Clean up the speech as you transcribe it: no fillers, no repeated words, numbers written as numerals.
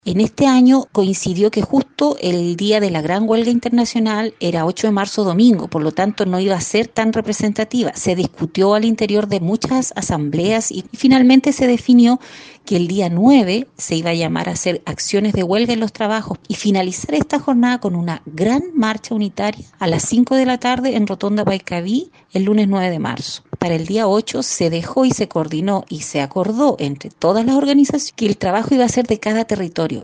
En este año coincidió que justo el día de la gran huelga internacional era 8 de marzo domingo, por lo tanto no iba a ser tan representativa. Se discutió al interior de muchas asambleas y finalmente se definió que el día 9 se iba a llamar a hacer acciones de huelga en los trabajos y finalizar esta jornada con una gran marcha unitaria a las 5 de la tarde en Rotonda Paikaví el lunes 9 de marzo. Para el día 8 se dejó y se coordinó y se acordó entre todas las organizaciones que el trabajo iba a ser de cada territorio.